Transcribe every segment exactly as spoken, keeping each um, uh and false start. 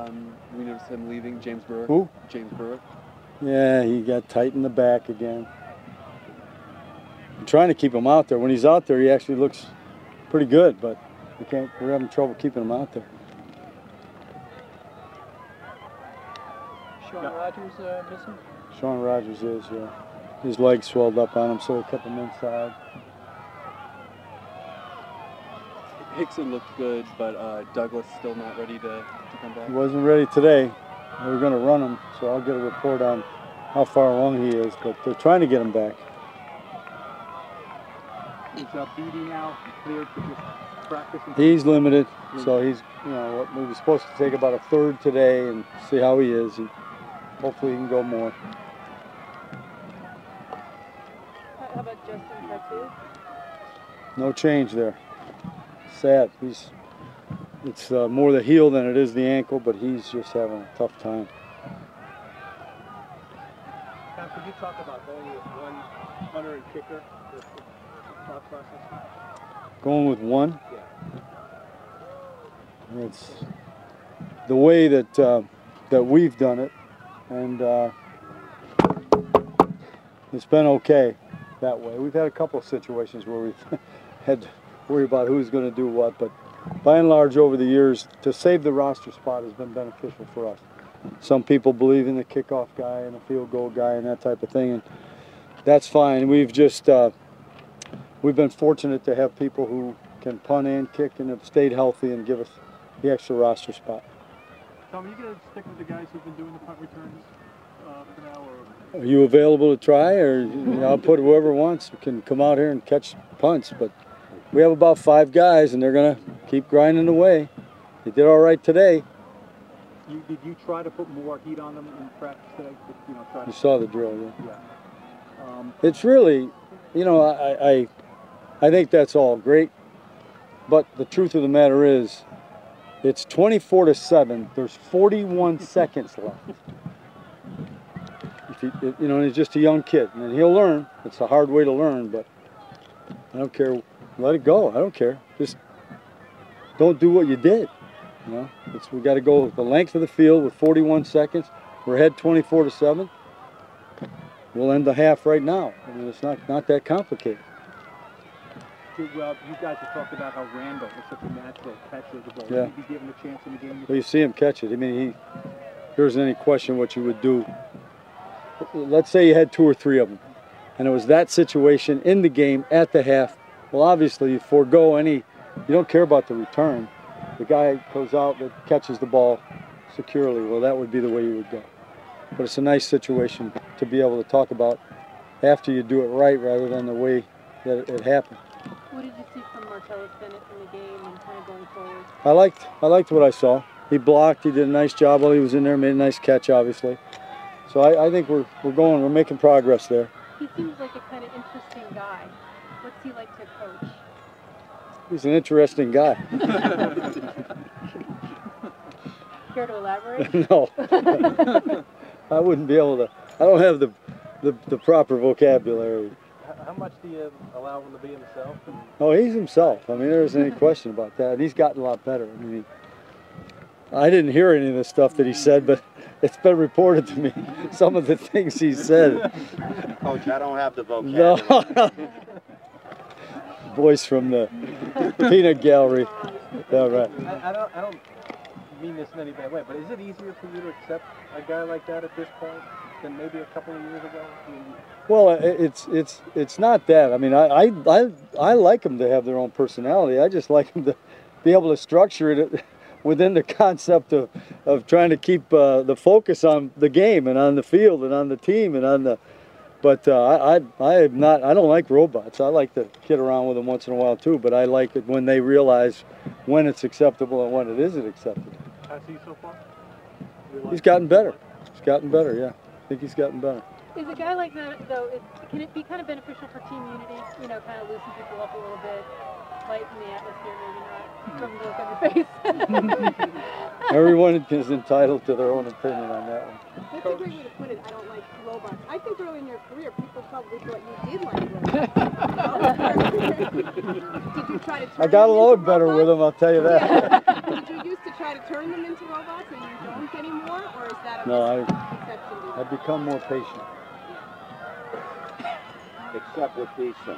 Um, we noticed him leaving. James Burke. Who? James Burke. Yeah, he got tight in the back again. I'm trying to keep him out there. When he's out there, he actually looks pretty good, but we can't. We're having trouble keeping him out there. Sean Rogers uh, missing? Sean Rogers is, yeah. His legs swelled up on him, so we kept him inside. Hickson looked good, but uh, Douglas still not ready to, to come back. He wasn't ready today. They were going to run him, so I'll get a report on how far along he is, but they're trying to get him back. Is uh, Beatty now cleared to just practice? He's limited, so he's, you know, we were supposed to take about a third today and see how he is, and hopefully he can go more. How about Justin Tattoo? No change there. Sad. He's, it's uh, more the heel than it is the ankle, but he's just having a tough time. Tom, could you talk about going with one punter and kicker? The, the thought process? Going with one? Yeah. It's the way that uh, that we've done it, and uh, it's been okay that way. We've had a couple of situations where we've had to worry about who's going to do what, but by and large over the years, to save the roster spot has been beneficial for us. Some people believe in the kickoff guy and the field goal guy and that type of thing, and that's fine. We've just uh, we've been fortunate to have people who can punt and kick and have stayed healthy and give us the extra roster spot. Tom, are you going to stick with the guys who've been doing the punt returns uh, for now? Or? Are you available to try, or you know, I'll put whoever wants can come out here and catch punts, but we have about five guys, and they're going to keep grinding away. They did all right today. You, did you try to put more heat on them in practice today? You know, try to You saw the drill, yeah. Yeah. Um, It's really, you know, I, I, I think that's all great, but the truth of the matter is, it's twenty-four to seven. There's forty-one seconds left. If he, if, you know, and he's just a young kid, and he'll learn. It's a hard way to learn, but I don't care. Let it go. I don't care. Just don't do what you did. You know, it's, we got to go with the length of the field with forty-one seconds. We're ahead twenty-four to seven. We'll end the half right now. I mean, it's not not that complicated. Well, you guys have talked about how Randall is such a natural catcher of the ball. Yeah. Would he be given a chance in the game? Well, you see him catch it. I mean, he, there isn't any question what you would do. Let's say you had two or three of them, and it was that situation in the game at the half. Well, obviously, you forego any, you don't care about the return. The guy goes out that catches the ball securely. Well, that would be the way you would go. But it's a nice situation to be able to talk about after you do it right rather than the way that it, it happened. What did you see from Martellus Bennett in the game and kind of going forward? I liked, I liked what I saw. He blocked. He did a nice job while he was in there. Made a nice catch, obviously. So I, I think we're we're going. We're making progress there. He seems like a kind of interesting guy. What's he like to coach? He's an interesting guy. Care to elaborate? No, I wouldn't be able to. I don't have the the, the proper vocabulary. How much do you allow him to be himself? Oh, he's himself. I mean, there isn't any question about that. He's gotten a lot better. I mean, he, I didn't hear any of the stuff that he said, but it's been reported to me, some of the things he said. Coach, I don't have the vocabulary. No. Voice from the peanut gallery. Yeah, right. I, I, don't, I don't mean this in any bad way, but is it easier for you to accept a guy like that at this point than maybe a couple of years ago? I mean, Well, it's it's it's not that. I mean, I, I I I like them to have their own personality. I just like them to be able to structure it within the concept of of trying to keep uh, the focus on the game and on the field and on the team and on the. But uh, I I I am not. I don't like robots. I like to kid around with them once in a while too. But I like it when they realize when it's acceptable and when it isn't acceptable. Has he so far? He's gotten better. He's gotten better. Yeah, I think he's gotten better. Is a guy like that, though, is, can it be kind of beneficial for team unity? You know, kind of loosen people up a little bit, lighten the atmosphere, maybe not, from the look on your face. Everyone is entitled to their own opinion on that one. That's a great way to put it. I don't like robots. I think early in your career, people probably thought you did like robots. Did you try to turn I got them along into better robots? with them, I'll tell you that. Did you used to try try to turn them into robots and you don't anymore, or is that a No, I, misconception? do you I've become more patient. Except with these things.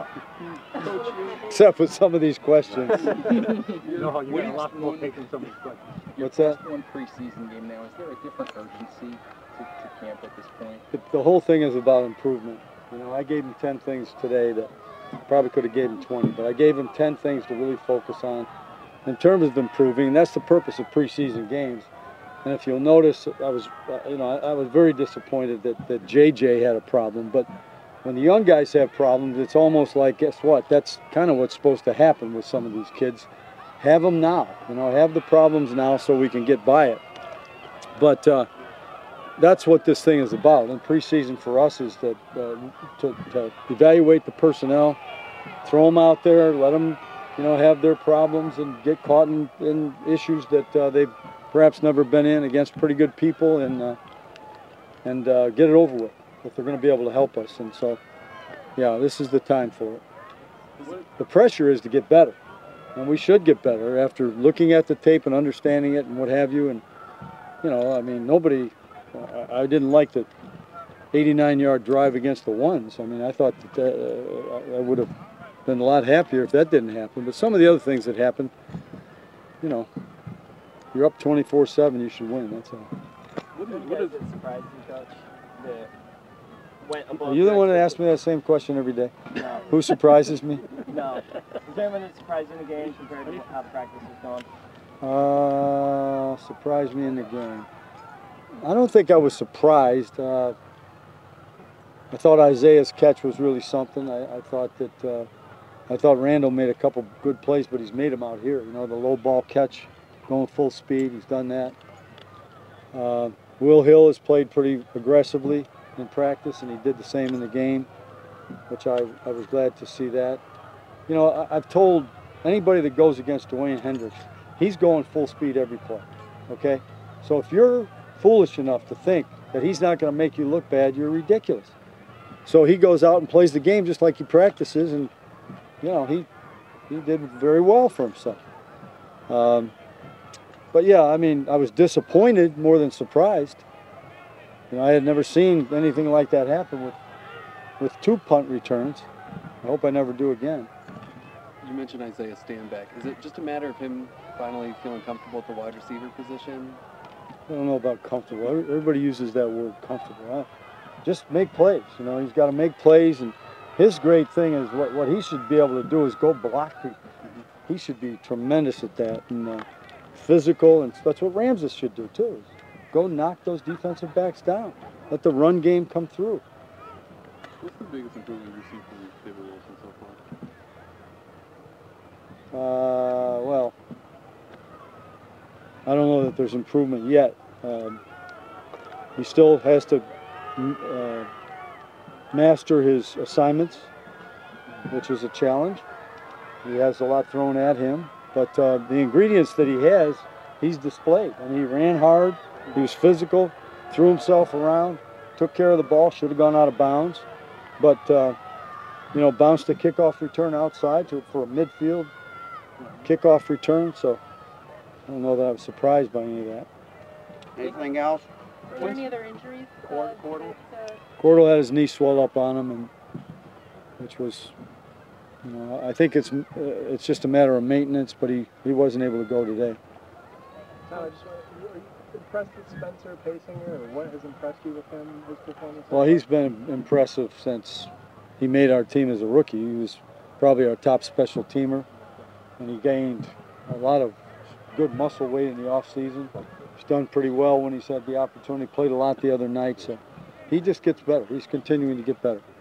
Except with some of these questions. You know, you got a lot more taking some of these questions. What's that? One preseason game now. Is there a different urgency to, to camp at this point? The, the whole thing is about improvement. You know, I gave him ten things today that probably could have gave him twenty, but I gave him ten things to really focus on in terms of improving, and that's the purpose of preseason games. And if you'll notice, I was, uh, you know, I, I was very disappointed that, that J J had a problem, but when the young guys have problems, it's almost like, guess what? That's kind of what's supposed to happen with some of these kids. Have them now, you know, have the problems now so we can get by it. But uh, that's what this thing is about. And preseason for us is to, uh, to, to evaluate the personnel, throw them out there, let them, you know, have their problems and get caught in, in issues that uh, they've perhaps never been in against pretty good people, and uh, and uh, get it over with if they're going to be able to help us. And so, yeah, this is the time for it. The pressure is to get better, and we should get better after looking at the tape and understanding it and what have you. And you know, I mean, nobody. I, I didn't like the eighty-nine yard drive against the ones. I mean, I thought that uh, I would have been a lot happier if that didn't happen. But some of the other things that happened, you know, you're up twenty-four seven, you should win. That's all. What is, what is it surprised you, Coach? That went above Are you the one that asks me that same question every day? No. Who surprises me? No. Is there anyone that surprised you in the game compared to how the practice has gone? Uh, surprised me in the game. I don't think I was surprised. Uh, I thought Isaiah's catch was really something. I, I thought that uh, I thought Randall made a couple good plays, but he's made them out here. You know, the low ball catch, going full speed. He's done that. Uh, Will Hill has played pretty aggressively in practice, and he did the same in the game, which I, I was glad to see that. You know, I, I've told anybody that goes against Dwayne Hendricks, he's going full speed every play, okay? So if you're foolish enough to think that he's not going to make you look bad, you're ridiculous. So he goes out and plays the game just like he practices, and, you know, he, he did very well for himself. Um, but, yeah, I mean, I was disappointed more than surprised. You know, I had never seen anything like that happen with, with two punt returns. I hope I never do again. You mentioned Isaiah Stanback. Is it just a matter of him finally feeling comfortable at the wide receiver position? I don't know about comfortable. Everybody uses that word, comfortable. Huh? Just make plays. You know, he's got to make plays, and his great thing is what, what he should be able to do is go block people. He should be tremendous at that, and uh, physical, and that's what Ramses should do too. Is go knock those defensive backs down. Let the run game come through. What's the biggest improvement you've seen from David Wilson so far? Uh, well, I don't know that there's improvement yet. Um, he still has to uh, master his assignments, which is a challenge. He has a lot thrown at him, but uh, the ingredients that he has, he's displayed. I mean, he ran hard, he was physical, threw himself around, took care of the ball, should have gone out of bounds, but uh, you know, bounced the kickoff return outside to, for a midfield kickoff return. So I don't know that I was surprised by any of that. Anything else? Were there any other injuries? Cord- Cordell? Uh, Cordell had his knee swell up on him, and which was, you know, I think it's uh, it's just a matter of maintenance, but he, he wasn't able to go today. Tom, I just want to, are you impressed with Spencer Paysinger, or what has impressed you with him, his performance? Well, he's been impressive since he made our team as a rookie. He was probably our top special teamer, and he gained a lot of good muscle weight in the off season. He's done pretty well when he's had the opportunity. Played a lot the other night, so he just gets better. He's continuing to get better.